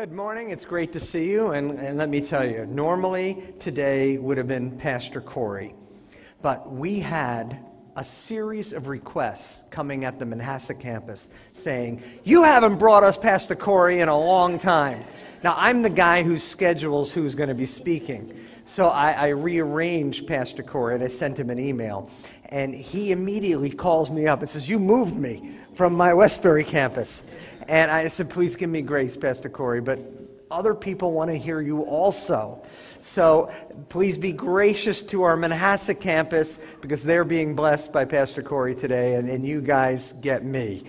Good morning. It's great to see you. And let me tell you, normally today would have been Pastor Corey. But we had a series of requests coming at the Manhasset campus saying, "You haven't brought us Pastor Corey in a long time." Now, I'm the guy who schedules who's going to be speaking. So I rearranged Pastor Corey and I sent him an email. And he immediately calls me up and says, "You moved me from my Westbury campus." And I said, "Please give me grace, Pastor Corey, but other people want to hear you also. So please be gracious to our Manhasset campus because they're being blessed by Pastor Corey today, and you guys get me."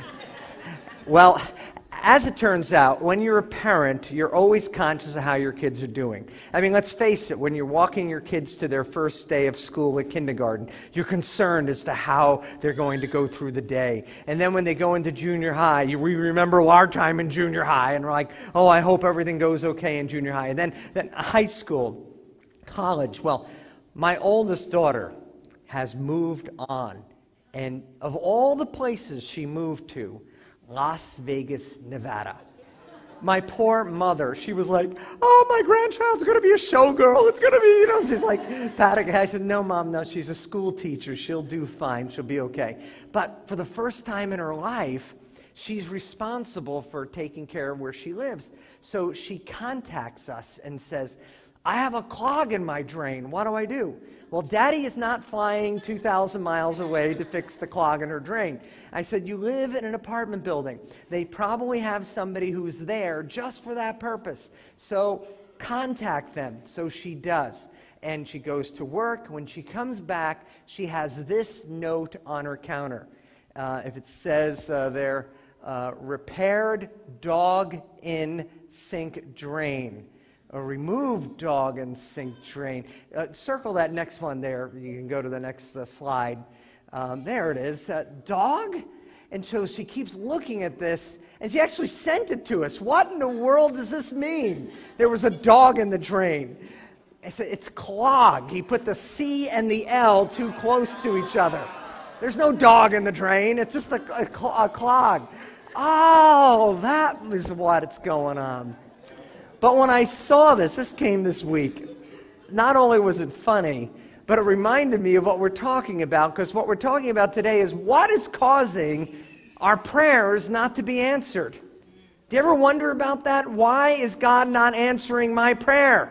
Well, as it turns out, when you're a parent, you're always conscious of how your kids are doing. I mean, let's face it, when you're walking your kids to their first day of school at kindergarten, you're concerned as to how they're going to go through the day. And then when they go into junior high, we remember our time in junior high, and we're like, "Oh, I hope everything goes okay in junior high." And then high school, college. Well, my oldest daughter has moved on. And of all the places she moved to, Las Vegas, Nevada. My poor mother, she was like, "Oh, my grandchild's going to be a showgirl. It's going to be, she's like patting. I said, "No, Mom, no, she's a school teacher. She'll do fine. She'll be okay." But for the first time in her life, she's responsible for taking care of where she lives. So she contacts us and says, "I have a clog in my drain. What do I do?" Well, Daddy is not flying 2,000 miles away to fix the clog in her drain. I said, "You live in an apartment building. They probably have somebody who's there just for that purpose. So contact them." So she does. And she goes to work. When she comes back, she has this note on her counter. If it says there, "Repaired dog in sink drain." A removed dog and sink drain. Circle that next one there. You can go to the next slide. There it is. Dog? And so she keeps looking at this, and she actually sent it to us. What in the world does this mean? There was a dog in the drain. I said, "It's clog." He put the C and the L too close to each other. There's no dog in the drain. It's just a clog. Oh, that is what's going on. But when I saw this came this week, not only was it funny, but it reminded me of what we're talking about, because what we're talking about today is what is causing our prayers not to be answered. Do you ever wonder about that? Why is God not answering my prayer?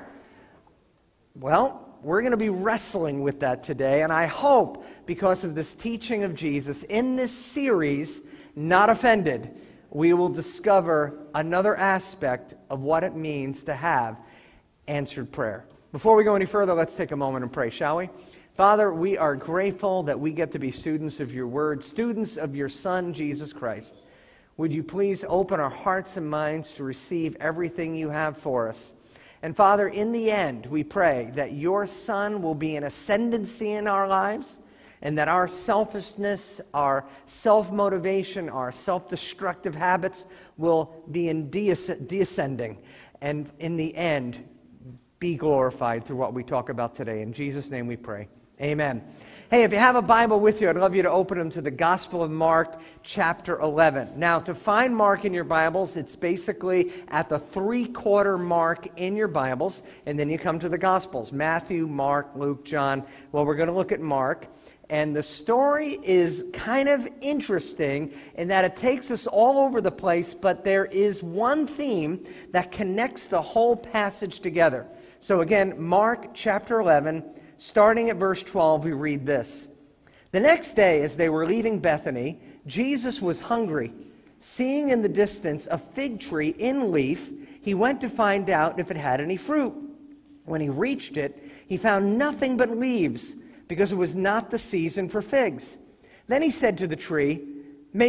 Well, we're going to be wrestling with that today, and I hope, because of this teaching of Jesus in this series, Not Offended, we will discover another aspect of what it means to have answered prayer. Before we go any further, let's take a moment and pray, shall we? Father, we are grateful that we get to be students of your word, students of your Son, Jesus Christ. Would you please open our hearts and minds to receive everything you have for us? And Father, in the end, we pray that your Son will be an ascendancy in our lives, and that our selfishness, our self-motivation, our self-destructive habits will be in descending. And in the end, be glorified through what we talk about today. In Jesus' name we pray. Amen. Hey, if you have a Bible with you, I'd love you to open them to the Gospel of Mark, chapter 11. Now, to find Mark in your Bibles, it's basically at the 3/4 mark in your Bibles, and then you come to the Gospels: Matthew, Mark, Luke, John. Well, we're going to look at Mark. And the story is kind of interesting in that it takes us all over the place, but there is one theme that connects the whole passage together. So again, Mark chapter 11, starting at verse 12, we read this. "The next day, as they were leaving Bethany, Jesus was hungry. Seeing in the distance a fig tree in leaf, he went to find out if it had any fruit. When he reached it, he found nothing but leaves, because it was not the season for figs. Then he said to the tree, may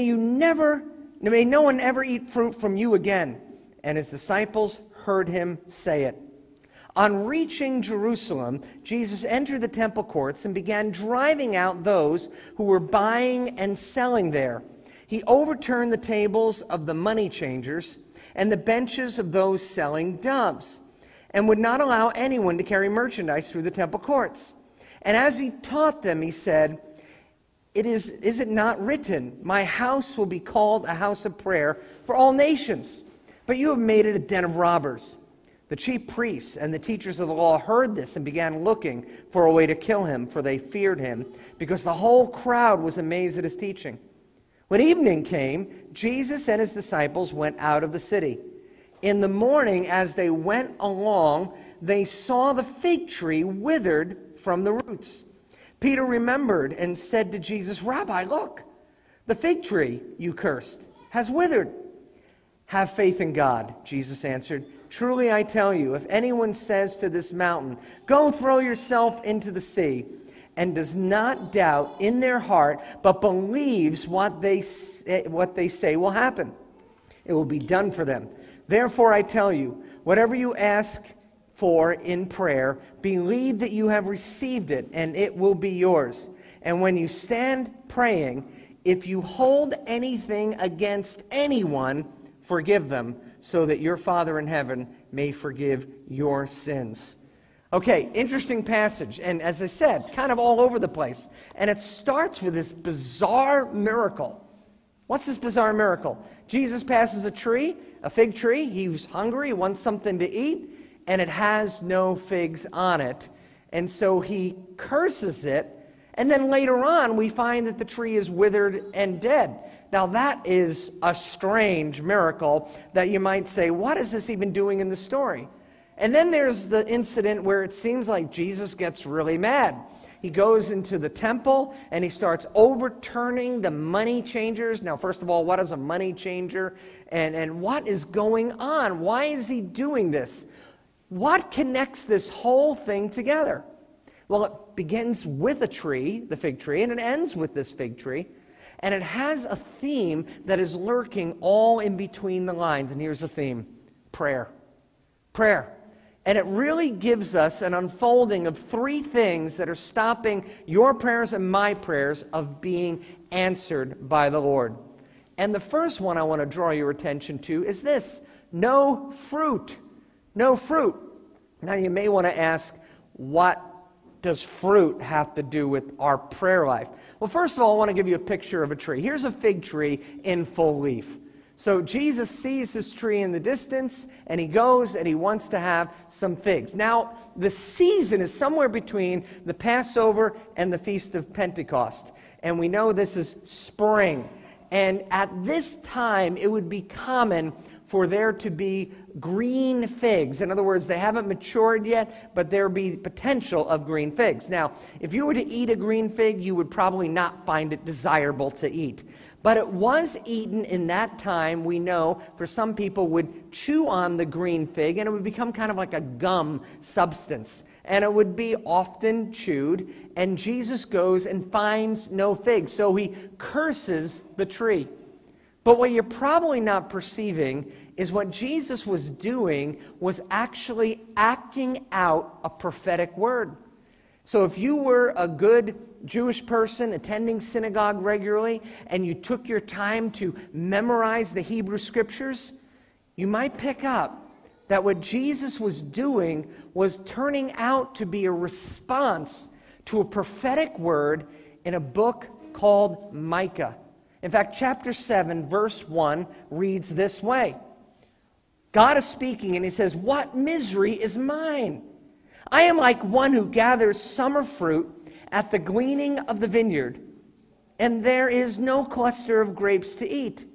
no one ever eat fruit from you again." And his disciples heard him say it. On reaching Jerusalem, Jesus entered the temple courts and began driving out those who were buying and selling there. He overturned the tables of the money changers and the benches of those selling doves, and would not allow anyone to carry merchandise through the temple courts. And as he taught them, he said, Is it not written, my house will be called a house of prayer for all nations? but you have made it a den of robbers." The chief priests and the teachers of the law heard this and began looking for a way to kill him, for they feared him, because the whole crowd was amazed at his teaching. When evening came, Jesus and his disciples went out of the city. In the morning, as they went along, they saw the fig tree withered from the roots. Peter remembered and said to Jesus, "Rabbi, look, the fig tree you cursed has withered." "Have faith in God," Jesus answered. "Truly I tell you, if anyone says to this mountain, 'Go throw yourself into the sea,' and does not doubt in their heart, but believes what they say will happen, it will be done for them. Therefore I tell you, whatever you ask for in prayer, believe that you have received it, and it will be yours. And when you stand praying, if you hold anything against anyone, forgive them, so that your Father in heaven may forgive your sins." Okay, interesting passage, and as I said, kind of all over the place. And it starts with this bizarre miracle. What's this bizarre miracle? Jesus passes a fig tree. He's hungry, he wants something to eat, and it has no figs on it. And so he curses it, and then later on we find that the tree is withered and dead. Now that is a strange miracle that you might say, what is this even doing in the story? And then there's the incident where it seems like Jesus gets really mad. He goes into the temple and he starts overturning the money changers. Now, first of all, what is a money changer? And what is going on? Why is he doing this? What connects this whole thing together? Well, it begins with a tree, the fig tree, and it ends with this fig tree. And it has a theme that is lurking all in between the lines. And here's the theme: prayer. Prayer. And it really gives us an unfolding of three things that are stopping your prayers and my prayers of being answered by the Lord. And the first one I want to draw your attention to is this: no fruit. No fruit. Now you may want to ask, what does fruit have to do with our prayer life? Well, first of all, I want to give you a picture of a tree. Here's a fig tree in full leaf. So Jesus sees this tree in the distance, and he goes and he wants to have some figs. Now, the season is somewhere between the Passover and the Feast of Pentecost. And we know this is spring. And at this time, it would be common for there to be green figs. In other words, they haven't matured yet, but there be potential of green figs. Now, if you were to eat a green fig, you would probably not find it desirable to eat. But it was eaten in that time, we know, for some people would chew on the green fig, and it would become kind of like a gum substance. And it would be often chewed, and Jesus goes and finds no figs, so he curses the tree. But what you're probably not perceiving is what Jesus was doing was actually acting out a prophetic word. So if you were a good Jewish person attending synagogue regularly and you took your time to memorize the Hebrew Scriptures, you might pick up that what Jesus was doing was turning out to be a response to a prophetic word in a book called Micah. In fact, chapter 7, verse 1 reads this way. God is speaking and he says, "What misery is mine? I am like one who gathers summer fruit at the gleaning of the vineyard, and there is no cluster of grapes to eat,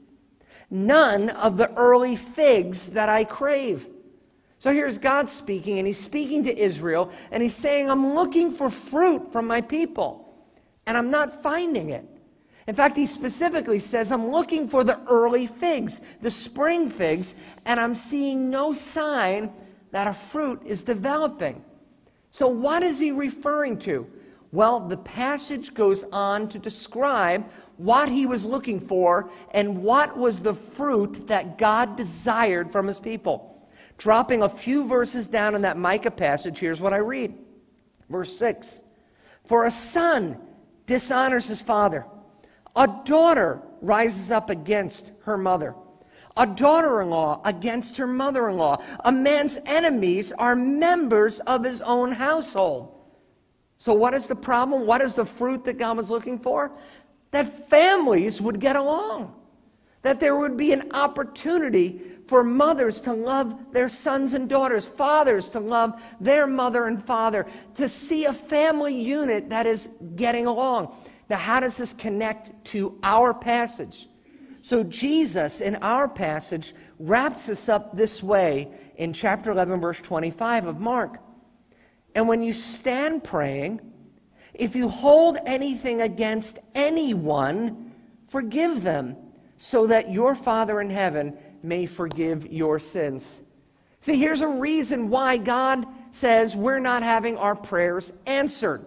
none of the early figs that I crave." So here's God speaking, and he's speaking to Israel, and he's saying, I'm looking for fruit from my people, and I'm not finding it. In fact, he specifically says, I'm looking for the early figs, the spring figs, and I'm seeing no sign that a fruit is developing. So what is he referring to? Well, the passage goes on to describe what he was looking for and what was the fruit that God desired from his people. Dropping a few verses down in that Micah passage, here's what I read. Verse 6. For a son dishonors his father. A daughter rises up against her mother. A daughter-in-law against her mother-in-law. A man's enemies are members of his own household. So what is the problem? What is the fruit that God was looking for? That families would get along. that there would be an opportunity for mothers to love their sons and daughters, fathers to love their mother and father, to see a family unit that is getting along. Now, how does this connect to our passage? So Jesus, in our passage, wraps us up this way in chapter 11, verse 25 of Mark. And when you stand praying, if you hold anything against anyone, forgive them, so that your Father in heaven may forgive your sins. See, here's a reason why God says we're not having our prayers answered.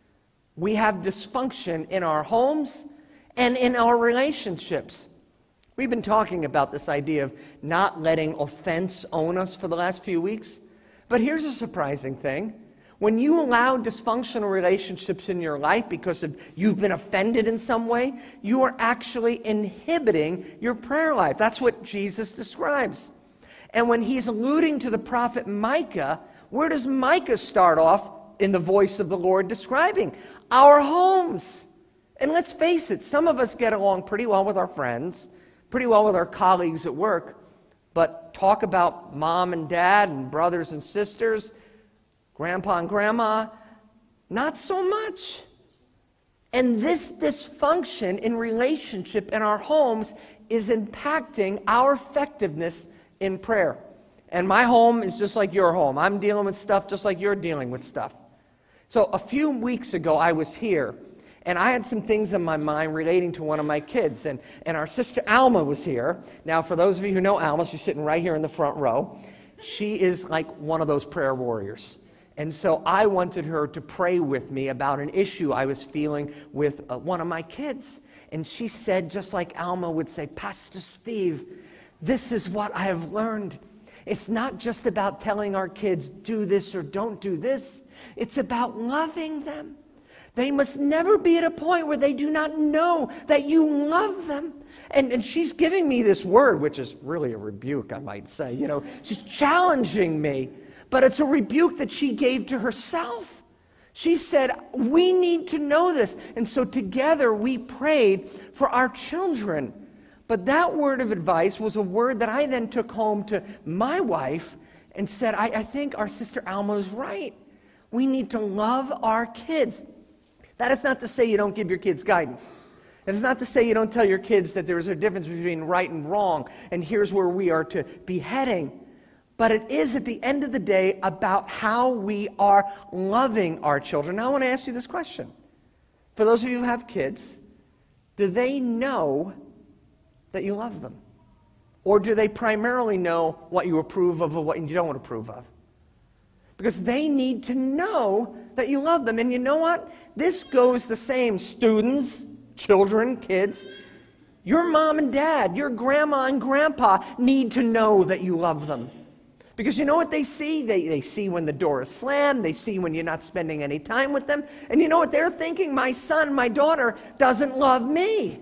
We have dysfunction in our homes and in our relationships. We've been talking about this idea of not letting offense own us for the last few weeks. But here's a surprising thing. When you allow dysfunctional relationships in your life because you've been offended in some way, you are actually inhibiting your prayer life. That's what Jesus describes. And when he's alluding to the prophet Micah, where does Micah start off in the voice of the Lord describing? Our homes. And let's face it, some of us get along pretty well with our friends, pretty well with our colleagues at work, but talk about mom and dad and brothers and sisters, grandpa and grandma, not so much. And this dysfunction in relationship in our homes is impacting our effectiveness in prayer. And my home is just like your home. I'm dealing with stuff just like you're dealing with stuff. So a few weeks ago, I was here, and I had some things in my mind relating to one of my kids. And our sister Alma was here. Now, for those of you who know Alma, she's sitting right here in the front row. She is like one of those prayer warriors. And so I wanted her to pray with me about an issue I was feeling with one of my kids. And she said, just like Alma would say, Pastor Steve, this is what I have learned. It's not just about telling our kids, do this or don't do this. It's about loving them. They must never be at a point where they do not know that you love them. And she's giving me this word, which is really a rebuke, I might say. You know, she's challenging me. But it's a rebuke that she gave to herself. She said, we need to know this. And so together we prayed for our children. But that word of advice was a word that I then took home to my wife and said, I think our sister Alma is right. We need to love our kids. That is not to say you don't give your kids guidance. It is not to say you don't tell your kids that there is a difference between right and wrong, and here's where we are to be heading. But it is, at the end of the day, about how we are loving our children. Now, I want to ask you this question. For those of you who have kids, do they know that you love them? Or do they primarily know what you approve of or what you don't approve of? Because they need to know that you love them. And you know what? This goes the same. Students, children, kids. Your mom and dad, your grandma and grandpa need to know that you love them. Because you know what they see? They see when the door is slammed. They see when you're not spending any time with them. And you know what they're thinking? My son, my daughter doesn't love me.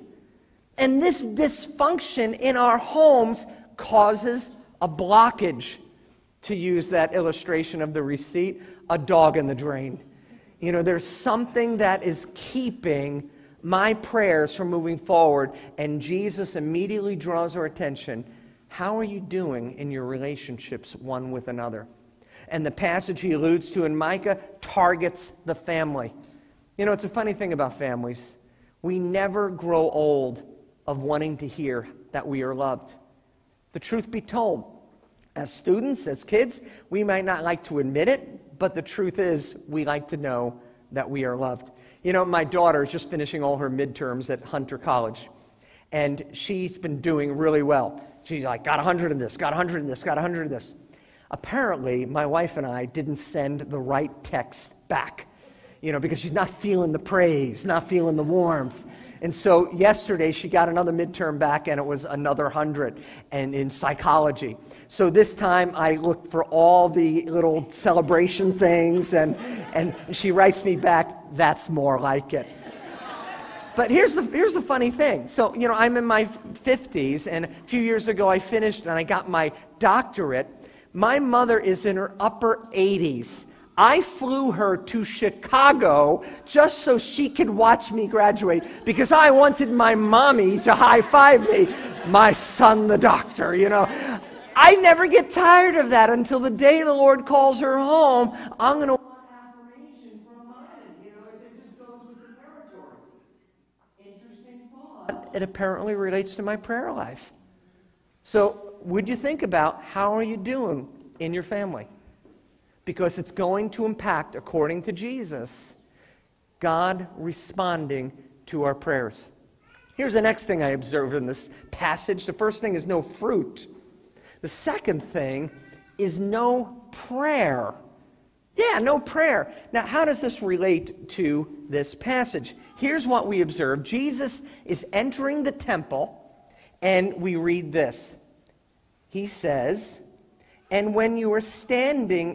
And this dysfunction in our homes causes a blockage. To use that illustration of the receipt, a dog in the drain. You know, there's something that is keeping my prayers from moving forward. And Jesus immediately draws our attention. How are you doing in your relationships one with another? And the passage he alludes to in Micah targets the family. You know, it's a funny thing about families. We never grow old of wanting to hear that we are loved. The truth be told, as students, as kids, we might not like to admit it, but the truth is we like to know that we are loved. You know, my daughter is just finishing all her midterms at Hunter College, and she's been doing really well. She's like, got 100 in this, got 100 in this, got 100 in this. Apparently, my wife and I didn't send the right text back, you know, because she's not feeling the praise, not feeling the warmth. And so yesterday she got another midterm back and it was another 100 and in psychology. So this time I looked for all the little celebration things and she writes me back, that's more like it. But here's the funny thing. So, you know, I'm in my 50s, and a few years ago I finished and I got my doctorate. My mother is in her upper 80s. I flew her to Chicago just so she could watch me graduate because I wanted my mommy to high-five me. My son, the doctor, I never get tired of that until the day the Lord calls her home. I'm going to want affirmation from mommy. It just goes with the territory. Interesting thought. It apparently relates to my prayer life. So would you think about how are you doing in your family? Because it's going to impact, according to Jesus, God responding to our prayers. Here's the next thing I observed in this passage. The first thing is no fruit. The second thing is no prayer. Yeah, no prayer. Now, how does this relate to this passage? Here's what we observe. Jesus is entering the temple, and we read this. He says, and when you are standing,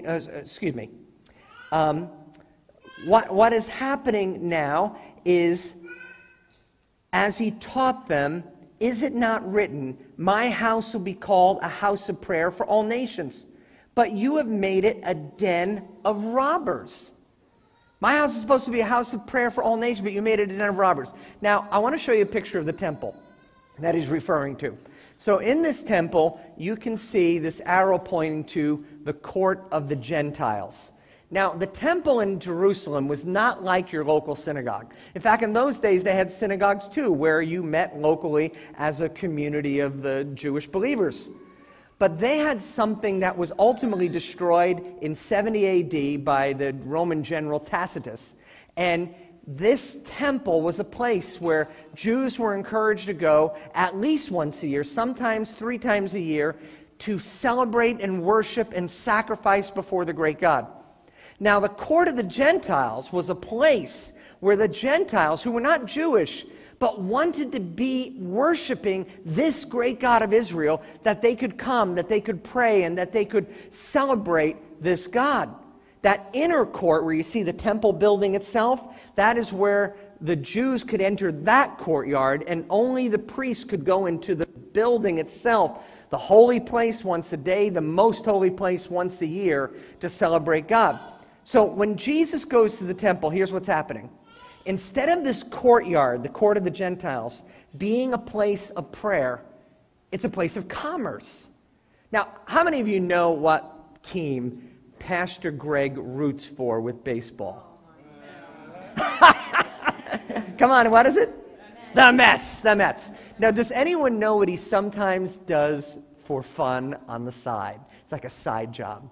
what is happening now is, as he taught them, is it not written, my house will be called a house of prayer for all nations, but you have made it a den of robbers. My house is supposed to be a house of prayer for all nations, but you made it a den of robbers. Now, I want to show you a picture of the temple that he's referring to. So in this temple, you can see this arrow pointing to the court of the Gentiles. Now, the temple in Jerusalem was not like your local synagogue. In fact, in those days, they had synagogues too, where you met locally as a community of the Jewish believers. But they had something that was ultimately destroyed in 70 AD by the Roman general Tacitus. And this temple was a place where Jews were encouraged to go at least once a year, sometimes 3 times a year, to celebrate and worship and sacrifice before the great God. Now, the court of the Gentiles was a place where the Gentiles, who were not Jewish, but wanted to be worshiping this great God of Israel, that they could come, that they could pray, and that they could celebrate this God. That inner court where you see the temple building itself, that is where the Jews could enter that courtyard, and only the priests could go into the building itself, the holy place once a day, the most holy place once a year, to celebrate God. So when Jesus goes to the temple, here's what's happening. Instead of this courtyard, the court of the Gentiles, being a place of prayer, it's a place of commerce. Now, how many of you know what team Pastor Greg roots for with baseball? Come on, what is it? The Mets. The Mets. Now, does anyone know what he sometimes does for fun on the side? It's like a side job.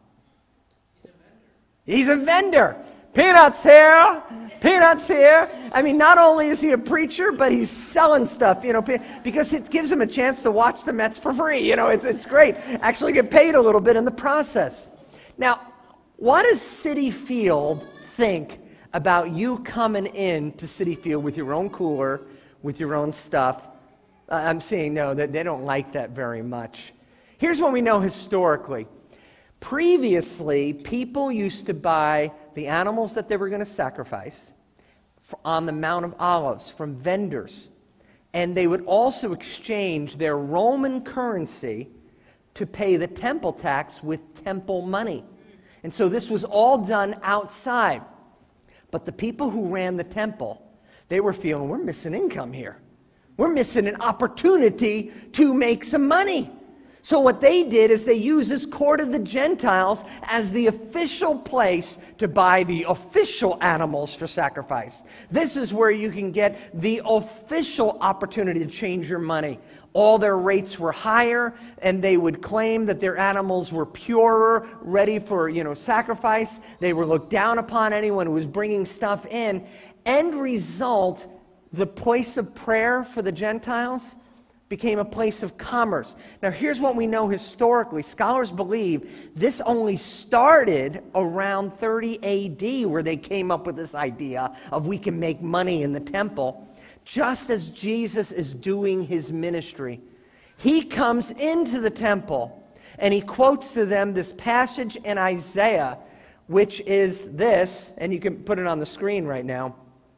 He's a vendor. Peanuts here, peanuts here. I mean, not only is he a preacher, but he's selling stuff, because it gives him a chance to watch the Mets for free. It's great. Actually get paid a little bit in the process. Now, what does Citi Field think about you coming in to Citi Field with your own cooler, with your own stuff? I'm seeing, no, that they don't like that very much. Here's what we know historically. Previously, people used to buy the animals that they were going to sacrifice on the Mount of Olives from vendors. And they would also exchange their Roman currency to pay the temple tax with temple money. And so this was all done outside. But the people who ran the temple, they were feeling, we're missing income here. We're missing an opportunity to make some money. So what they did is they used this court of the Gentiles as the official place to buy the official animals for sacrifice. This is where you can get the official opportunity to change your money. All their rates were higher, and they would claim that their animals were purer, ready for, sacrifice. They were looked down upon anyone who was bringing stuff in. End result, the place of prayer for the Gentiles became a place of commerce. Now, here's what we know historically. Scholars believe this only started around 30 AD, where they came up with this idea of we can make money in the temple. Just as Jesus is doing his ministry, he comes into the temple and he quotes to them this passage in Isaiah, which is this, and you can put it on the screen right now.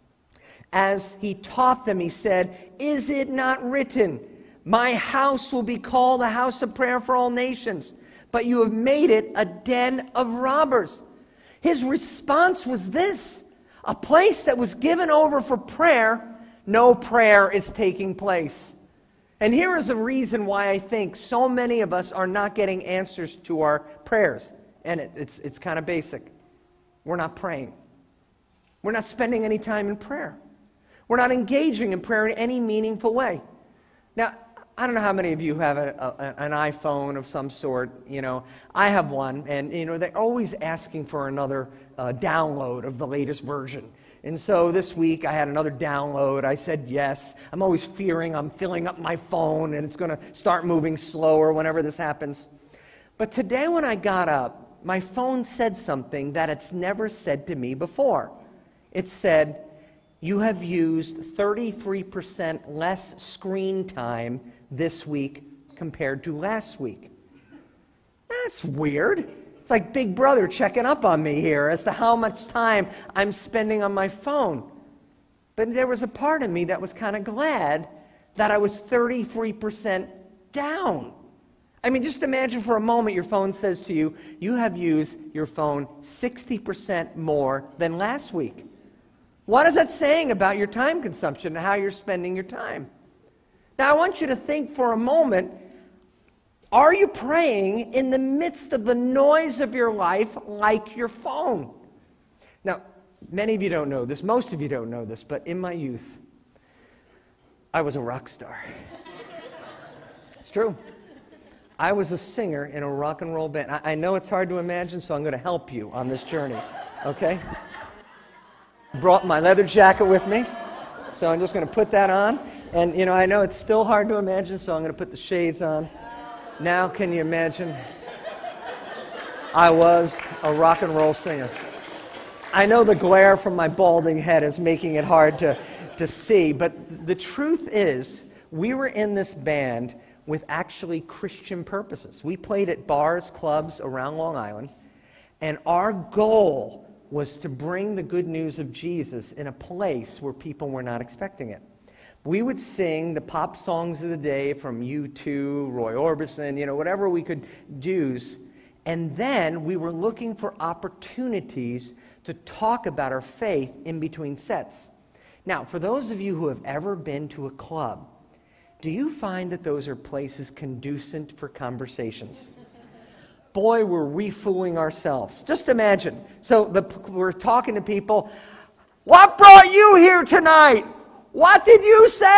As he taught them, he said, "Is it not written, my house will be called a house of prayer for all nations, but you have made it a den of robbers." His response was this: a place that was given over for prayer, no prayer is taking place. And here is a reason why I think so many of us are not getting answers to our prayers. And it's kind of basic. We're not praying. We're not spending any time in prayer. We're not engaging in prayer in any meaningful way. Now, I don't know how many of you have an iPhone of some sort. I have one, and they're always asking for another download of the latest version. And so this week I had another download. I said yes. I'm always fearing I'm filling up my phone and it's going to start moving slower whenever this happens. But today when I got up, my phone said something that it's never said to me before. It said, "You have used 33% less screen time this week compared to last week." That's weird. It's like Big Brother checking up on me here as to how much time I'm spending on my phone. But there was a part of me that was kind of glad that I was 33% down. I mean, just imagine for a moment your phone says to you, you have used your phone 60% more than last week. What is that saying about your time consumption and how you're spending your time? Now, I want you to think for a moment, are you praying in the midst of the noise of your life like your phone? Now, many of you don't know this, most of you don't know this, but in my youth, I was a rock star. It's true. I was a singer in a rock and roll band. I know it's hard to imagine, so I'm going to help you on this journey, okay? Brought my leather jacket with me, so I'm just going to put that on. And, I know it's still hard to imagine, so I'm going to put the shades on. Now, can you imagine? I was a rock and roll singer. I know the glare from my balding head is making it hard to see, but the truth is, we were in this band with actually Christian purposes. We played at bars, clubs around Long Island, and our goal was to bring the good news of Jesus in a place where people were not expecting it. We would sing the pop songs of the day from U2, Roy Orbison, whatever we could use. And then we were looking for opportunities to talk about our faith in between sets. Now, for those of you who have ever been to a club, do you find that those are places conducive for conversations? Boy, were we fooling ourselves. Just imagine. So we're talking to people. What brought you here tonight? What did you say?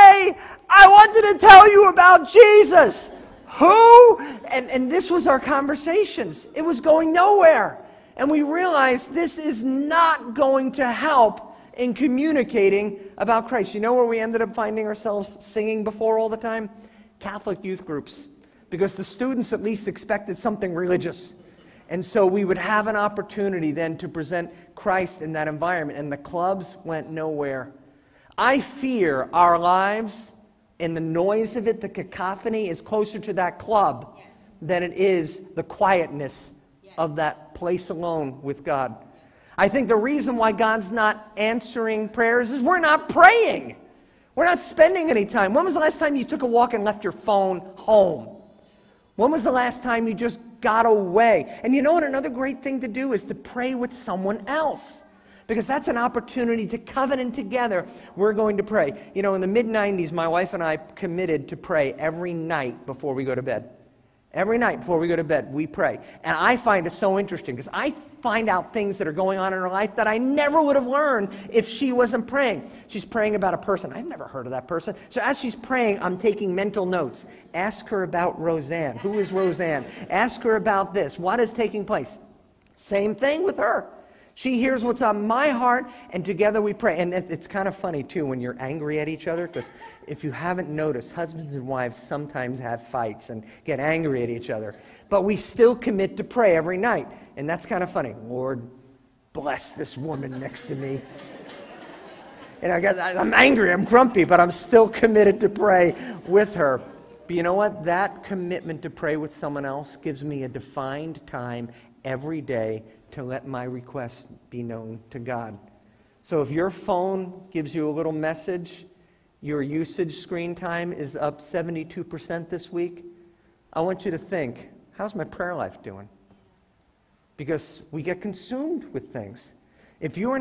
I wanted to tell you about Jesus. Who? And this was our conversations. It was going nowhere. And we realized this is not going to help in communicating about Christ. You know where we ended up finding ourselves singing before all the time? Catholic youth groups. Because the students at least expected something religious. And so we would have an opportunity then to present Christ in that environment. And the clubs went nowhere. I fear our lives and the noise of it, the cacophony, is closer to that club than it is the quietness of that place alone with God. I think the reason why God's not answering prayers is we're not praying. We're not spending any time. When was the last time you took a walk and left your phone home? When was the last time you just got away? And you know what? Another great thing to do is to pray with someone else. Because that's an opportunity to covenant together. We're going to pray. In the mid-90s, my wife and I committed to pray every night before we go to bed. Every night before we go to bed, we pray. And I find it so interesting because I find out things that are going on in her life that I never would have learned if she wasn't praying. She's praying about a person. I've never heard of that person. So as she's praying, I'm taking mental notes. Ask her about Roseanne. Who is Roseanne? Ask her about this. What is taking place? Same thing with her. She hears what's on my heart, and together we pray. And it's kind of funny, too, when you're angry at each other, because if you haven't noticed, husbands and wives sometimes have fights and get angry at each other. But we still commit to pray every night, and that's kind of funny. Lord, bless this woman next to me. And I guess I'm angry, I'm grumpy, but I'm still committed to pray with her. But you know what? That commitment to pray with someone else gives me a defined time every day to let my requests be known to God. So if your phone gives you a little message, your usage screen time is up 72% this week, I want you to think, how's my prayer life doing? because we get consumed with things. If you're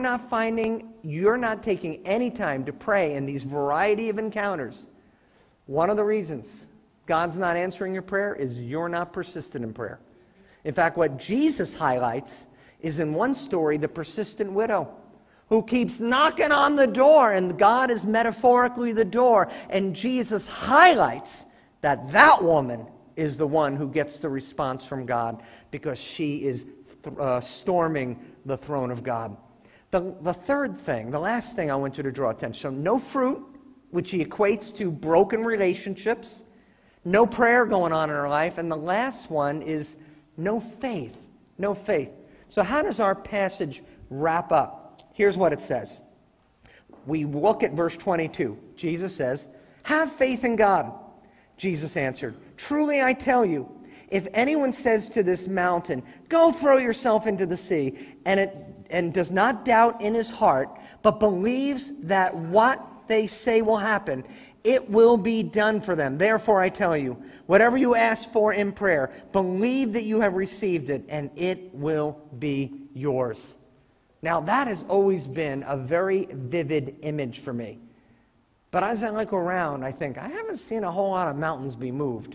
not taking any time to pray in these variety of encounters, one of the reasons God's not answering your prayer is you're not persistent in prayer. In fact, what Jesus highlights is in one story, the persistent widow who keeps knocking on the door, and God is metaphorically the door, and Jesus highlights that woman is the one who gets the response from God because she is storming the throne of God. The third thing, the last thing I want you to draw attention, so no fruit, which he equates to broken relationships, no prayer going on in our life, and the last one is no faith. No faith. So how does our passage wrap up? Here's what it says. We look at verse 22. Jesus says, "Have faith in God." Jesus answered, "Truly I tell you, if anyone says to this mountain, 'Go throw yourself into the sea,' and does not doubt in his heart, but believes that what they say will happen, it will be done for them. Therefore I tell you, whatever you ask for in prayer, believe that you have received it, and it will be yours." Now that has always been a very vivid image for me. But as I look around, I think, I haven't seen a whole lot of mountains be moved.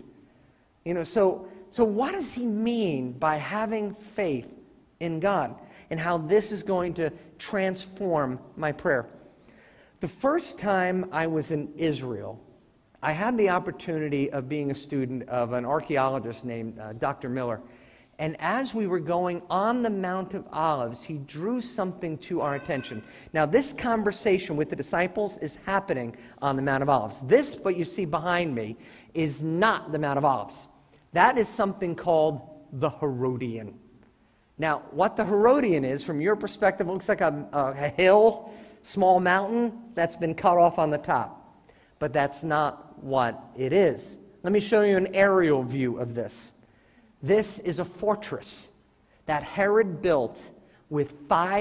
So what does he mean by having faith in God and how this is going to transform my prayer? The first time I was in Israel, I had the opportunity of being a student of an archaeologist named Dr. Miller. And as we were going on the Mount of Olives, he drew something to our attention. Now, this conversation with the disciples is happening on the Mount of Olives. This, what you see behind me, is not the Mount of Olives. That is something called the Herodian. Now, what the Herodian is, from your perspective, looks like a hill, small mountain that's been cut off on the top. But that's not what it is. Let me show you an aerial view of this. This is a fortress that Herod built with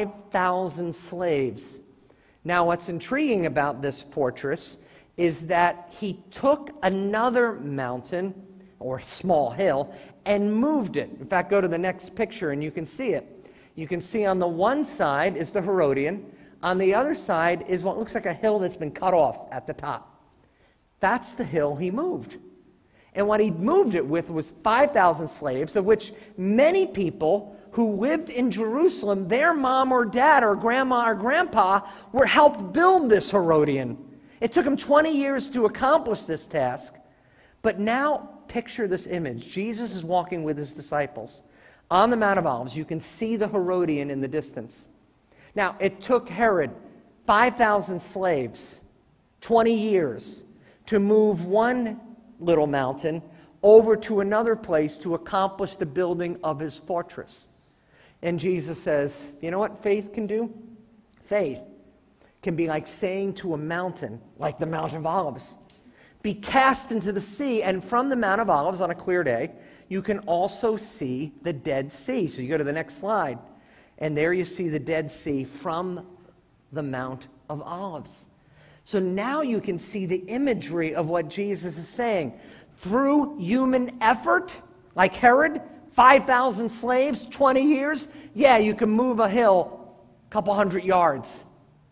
5,000 slaves. Now, what's intriguing about this fortress is that he took another mountain, or small hill, and moved it. In fact, go to the next picture and you can see it. You can see on the one side is the Herodian. On the other side is what looks like a hill that's been cut off at the top. That's the hill he moved. And what he moved it with was 5,000 slaves, of which many people who lived in Jerusalem, their mom or dad or grandma or grandpa were helped build this Herodian. It took him 20 years to accomplish this task. But now, picture this image. Jesus is walking with his disciples on the Mount of Olives. You can see the Herodian in the distance. Now, it took Herod 5,000 slaves, 20 years, to move one little mountain over to another place to accomplish the building of his fortress. And Jesus says, you know what faith can do? Faith can be like saying to a mountain, like the Mount of Olives, be cast into the sea, and from the Mount of Olives on a clear day, you can also see the Dead Sea. So you go to the next slide, and there you see the Dead Sea from the Mount of Olives. So now you can see the imagery of what Jesus is saying. Through human effort, like Herod, 5,000 slaves, 20 years, yeah, you can move a hill a couple hundred yards.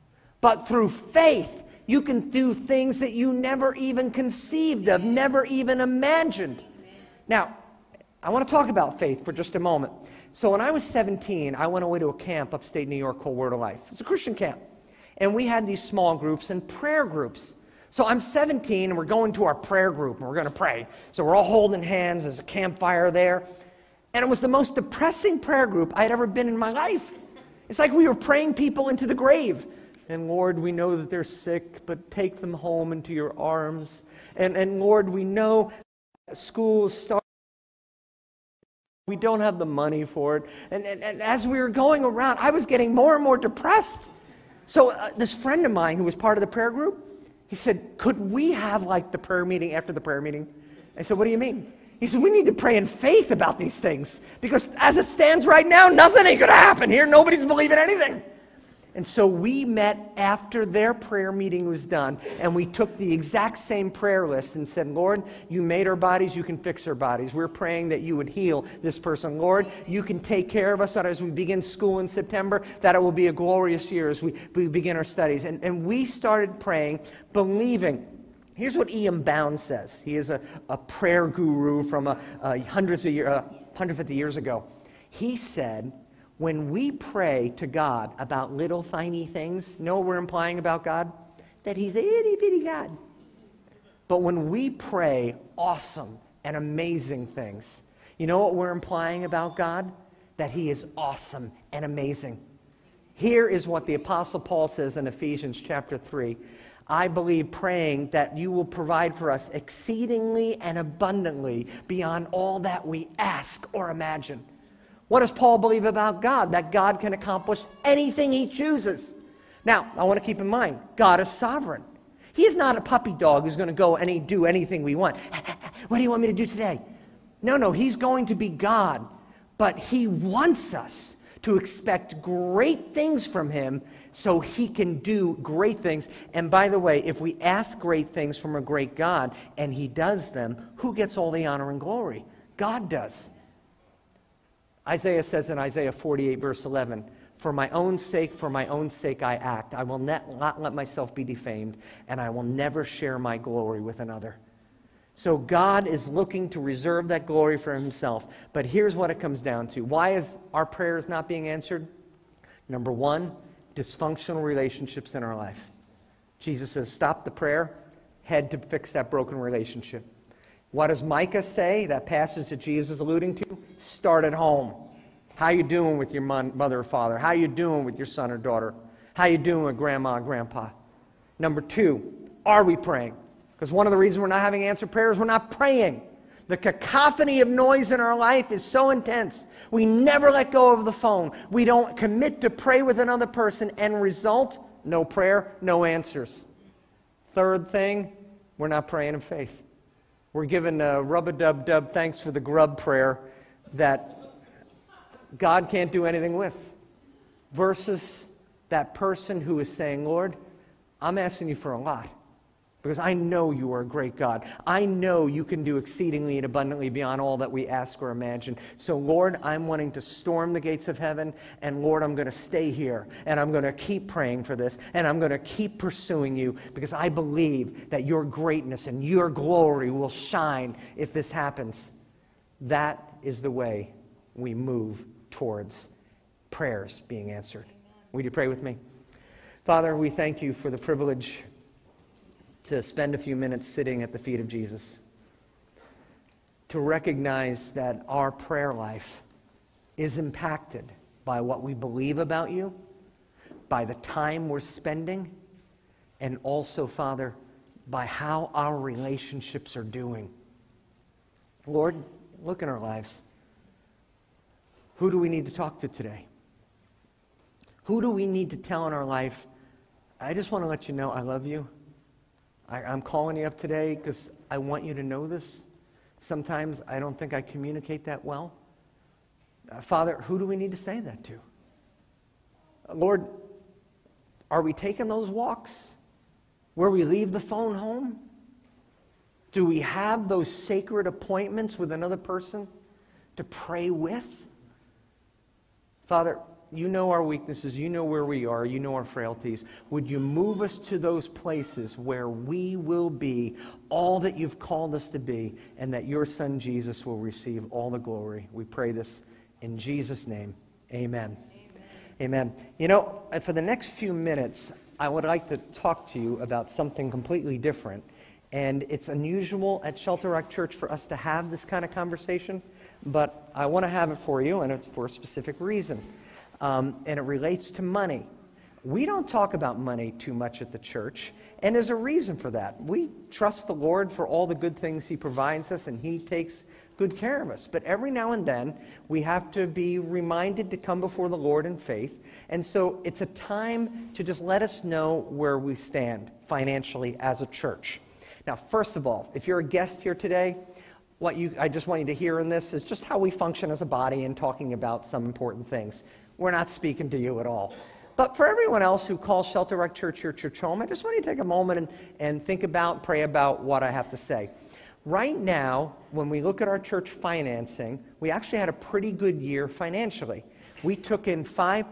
But through faith, you can do things that you never even conceived of, never even imagined. Now, I want to talk about faith for just a moment. So when I was 17, I went away to a camp upstate New York called Word of Life. It's a Christian camp. And we had these small groups and prayer groups. So I'm 17, and we're going to our prayer group, and we're going to pray. So we're all holding hands. There's a campfire there. And it was the most depressing prayer group I'd ever been in my life. It's like we were praying people into the grave. And Lord, we know that they're sick, but take them home into your arms. And Lord, we know schools start. We don't have the money for it. And as we were going around, I was getting more and more depressed. So this friend of mine who was part of the prayer group, he said, could we have like the prayer meeting after the prayer meeting? I said, what do you mean? He said, we need to pray in faith about these things. Because as it stands right now, nothing ain't going to happen here. Nobody's believing anything. And so we met after their prayer meeting was done, and we took the exact same prayer list and said, Lord, you made our bodies, you can fix our bodies. We're praying that you would heal this person. Lord, you can take care of us that as we begin school in September, that it will be a glorious year as we begin our studies. And we started praying, believing. Here's what E.M. Bounds says. He is a prayer guru from hundreds of 150 years ago. He said, when we pray to God about little tiny things, you know what we're implying about God? That he's a itty bitty God. But when we pray awesome and amazing things, you know what we're implying about God? That he is awesome and amazing. Here is what the Apostle Paul says in Ephesians chapter 3. I believe praying that you will provide for us exceedingly and abundantly beyond all that we ask or imagine. What does Paul believe about God? That God can accomplish anything he chooses. Now, I want to keep in mind, God is sovereign. He's not a puppy dog who's going to go and do anything we want. What do you want me to do today? No, he's going to be God. But he wants us to expect great things from him so he can do great things. And by the way, if we ask great things from a great God and he does them, who gets all the honor and glory? God does. Isaiah says in Isaiah 48, verse 11, for my own sake I act. I will not let myself be defamed, and I will never share my glory with another. So God is looking to reserve that glory for himself. But here's what it comes down to. Why is our prayers not being answered? Number one, dysfunctional relationships in our life. Jesus says, stop the prayer, head to fix that broken relationship. What does Micah say, that passage that Jesus is alluding to? Start at home. How you doing with your mother or father? How you doing with your son or daughter? How you doing with grandma and grandpa? Number two, are we praying? Because one of the reasons we're not having answered prayers, we're not praying. The cacophony of noise in our life is so intense. We never let go of the phone. We don't commit to pray with another person. End result, no prayer, no answers. Third thing, we're not praying in faith. We're given a rub-a-dub-dub thanks for the grub prayer that God can't do anything with. Versus that person who is saying, Lord, I'm asking you for a lot. Because I know you are a great God. I know you can do exceedingly and abundantly beyond all that we ask or imagine. So, Lord, I'm wanting to storm the gates of heaven. And, Lord, I'm going to stay here. And I'm going to keep praying for this. And I'm going to keep pursuing you. Because I believe that your greatness and your glory will shine if this happens. That is the way we move towards prayers being answered. Would you pray with me? Father, we thank you for the privilege to spend a few minutes sitting at the feet of Jesus, to recognize that our prayer life is impacted by what we believe about you, by the time we're spending, and also, Father, by how our relationships are doing. Lord, look in our lives. Who do we need to talk to today? Who do we need to tell in our life, I just want to let you know I love you. I'm calling you up today because I want you to know this. Sometimes I don't think I communicate that well. Father, who do we need to say that to? Lord, are we taking those walks where we leave the phone home? Do we have those sacred appointments with another person to pray with? Father, you know our weaknesses, you know where we are, you know our frailties. Would you move us to those places where we will be all that you've called us to be, and that your Son Jesus will receive all the glory. We pray this in Jesus' name. Amen. Amen. You know, for the next few minutes, I would like to talk to you about something completely different. And it's unusual at Shelter Rock Church for us to have this kind of conversation, but I want to have it for you, and it's for a specific reason. And it relates to money. We don't talk about money too much at the church, and there's a reason for that. We trust the Lord for all the good things he provides us, and he takes good care of us. But every now and then, we have to be reminded to come before the Lord in faith. And so it's a time to just let us know where we stand financially as a church. Now, first of all, if you're a guest here today, I just want you to hear in this is just how we function as a body and talking about some important things. We're not speaking to you at all. But for everyone else who calls Shelter Rock Church your church home, I just want you to take a moment and think about, pray about what I have to say. Right now, when we look at our church financing, we actually had a pretty good year financially. We took in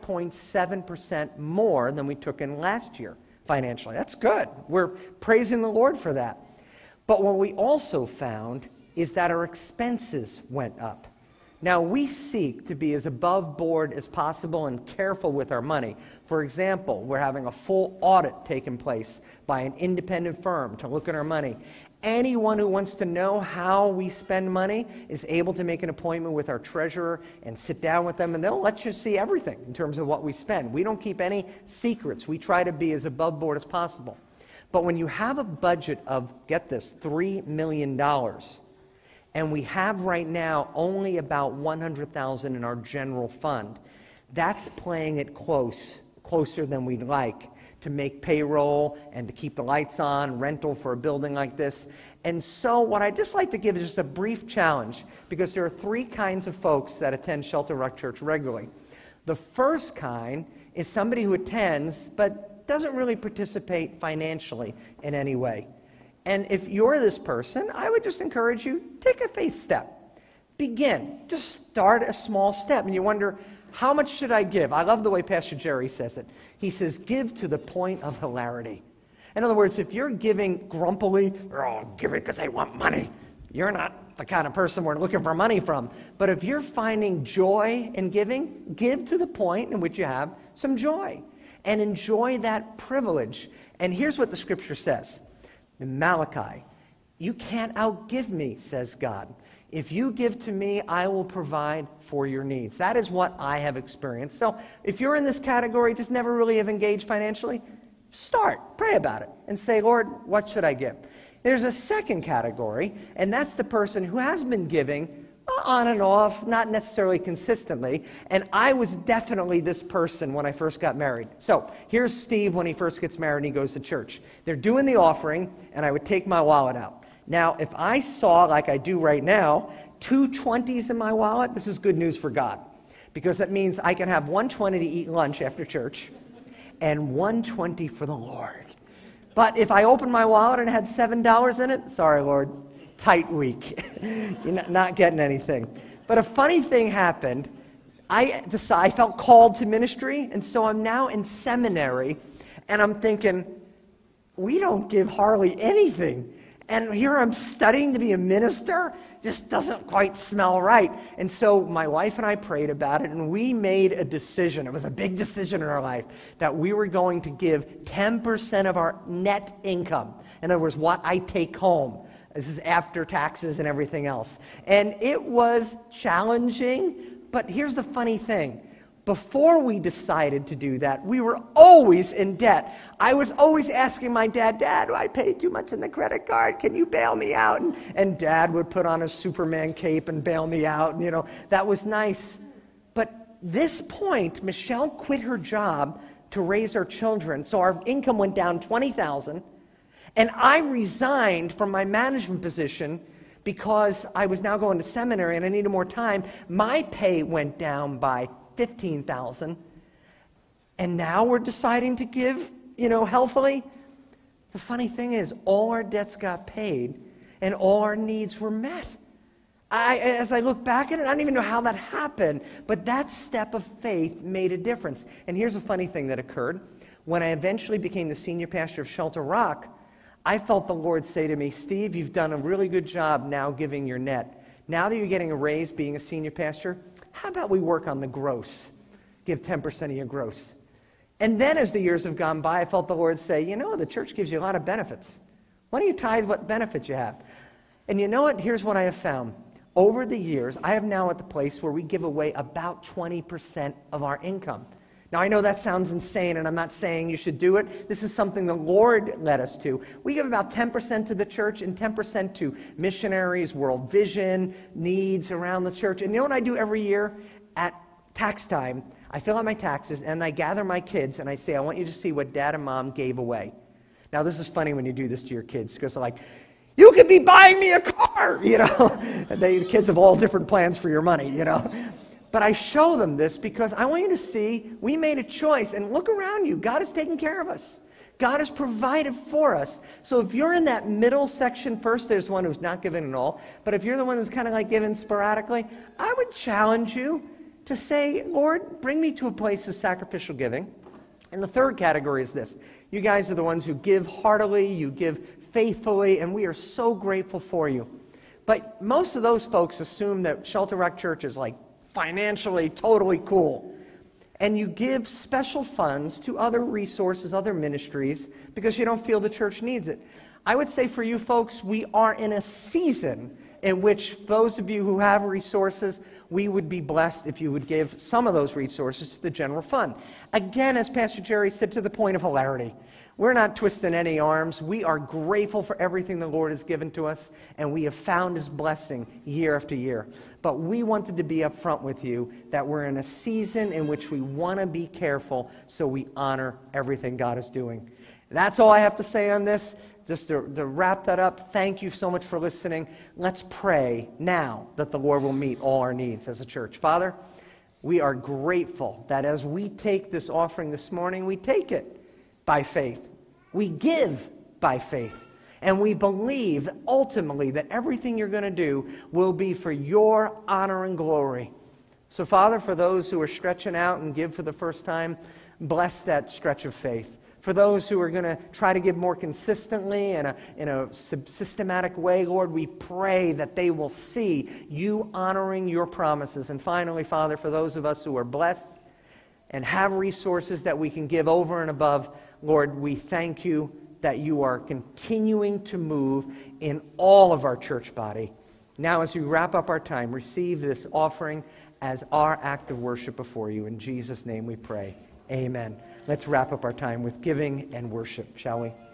5.7% more than we took in last year financially. That's good. We're praising the Lord for that. But what we also found is that our expenses went up. Now, we seek to be as above board as possible and careful with our money. For example, we're having a full audit taken place by an independent firm to look at our money. Anyone who wants to know how we spend money is able to make an appointment with our treasurer and sit down with them, and they'll let you see everything in terms of what we spend. We don't keep any secrets. We try to be as above board as possible. But when you have a budget of, get this, $3 million, and we have right now only about $100,000 in our general fund, that's playing it closer than we'd like, to make payroll and to keep the lights on, rental for a building like this. And so what I'd just like to give is just a brief challenge, because there are three kinds of folks that attend Shelter Rock Church regularly. The first kind is somebody who attends but doesn't really participate financially in any way. And if you're this person, I would just encourage you, take a faith step. Begin. Just start a small step. And you wonder, how much should I give? I love the way Pastor Jerry says it. He says, give to the point of hilarity. In other words, if you're giving grumpily, oh, give it because I want money, you're not the kind of person we're looking for money from. But if you're finding joy in giving, give to the point in which you have some joy. And enjoy that privilege. And here's what the scripture says. In Malachi, you can't outgive me, says God. If you give to me, I will provide for your needs. That is what I have experienced. So if you're in this category, just never really have engaged financially, start, pray about it, and say, Lord, what should I give? There's a second category, and that's the person who has been giving on and off, not necessarily consistently, and I was definitely this person when I first got married. So here's Steve when he first gets married and he goes to church. They're doing the offering, and I would take my wallet out. Now, if I saw, like I do right now, 2 20s in my wallet, this is good news for God, because that means I can have 120 to eat lunch after church and 120 for the Lord. But if I opened my wallet and it had $7 in it, sorry, Lord, tight week. You're not getting anything. But a funny thing happened. I felt called to ministry, and so I'm now in seminary, and I'm thinking, we don't give hardly anything. And here I'm studying to be a minister. Just doesn't quite smell right. And so my wife and I prayed about it, and we made a decision. It was a big decision in our life that we were going to give 10% of our net income. In other words, what I take home. This is after taxes and everything else. And it was challenging, but here's the funny thing. Before we decided to do that, we were always in debt. I was always asking my dad, Dad, I paid too much in the credit card. Can you bail me out? And Dad would put on a Superman cape and bail me out. And, that was nice. But this point, Michelle quit her job to raise our children. So our income went down $20,000. And I resigned from my management position because I was now going to seminary and I needed more time. My pay went down by $15,000. And now we're deciding to give, healthily. The funny thing is, all our debts got paid and all our needs were met. As I look back at it, I don't even know how that happened, but that step of faith made a difference. And here's a funny thing that occurred. When I eventually became the senior pastor of Shelter Rock, I felt the Lord say to me, Steve, you've done a really good job now giving your net. Now that you're getting a raise being a senior pastor, how about we work on the gross? Give 10% of your gross. And then as the years have gone by, I felt the Lord say, the church gives you a lot of benefits. Why don't you tithe what benefits you have? And you know what? Here's what I have found. Over the years, I am now at the place where we give away about 20% of our income. Now, I know that sounds insane, and I'm not saying you should do it. This is something the Lord led us to. We give about 10% to the church and 10% to missionaries, World Vision, needs around the church. And you know what I do every year? At tax time, I fill out my taxes, and I gather my kids, and I say, I want you to see what Dad and Mom gave away. Now, this is funny when you do this to your kids, because they're like, you could be buying me a car, The kids have all different plans for your money, But I show them this because I want you to see we made a choice. And look around you. God is taking care of us. God has provided for us. So if you're in that middle section, first there's one who's not giving at all. But if you're the one who's kind of like giving sporadically, I would challenge you to say, Lord, bring me to a place of sacrificial giving. And the third category is this. You guys are the ones who give heartily, you give faithfully, and we are so grateful for you. But most of those folks assume that Shelter Rock Church is like financially totally cool. And you give special funds to other resources, other ministries, because you don't feel the church needs it. I would say for you folks, we are in a season in which those of you who have resources, we would be blessed if you would give some of those resources to the general fund. Again, as Pastor Jerry said, to the point of hilarity. We're not twisting any arms. We are grateful for everything the Lord has given to us, and we have found His blessing year after year. But we wanted to be upfront with you that we're in a season in which we want to be careful so we honor everything God is doing. That's all I have to say on this. Just to wrap that up, thank you so much for listening. Let's pray now that the Lord will meet all our needs as a church. Father, we are grateful that as we take this offering this morning, we take it by faith. We give by faith. And we believe ultimately that everything you're going to do will be for your honor and glory. So, Father, for those who are stretching out and give for the first time, bless that stretch of faith. For those who are going to try to give more consistently in a systematic way, Lord, we pray that they will see you honoring your promises. And finally, Father, for those of us who are blessed and have resources that we can give over and above, Lord, we thank you that you are continuing to move in all of our church body. Now, as we wrap up our time, receive this offering as our act of worship before you. In Jesus' name we pray. Amen. Let's wrap up our time with giving and worship, shall we?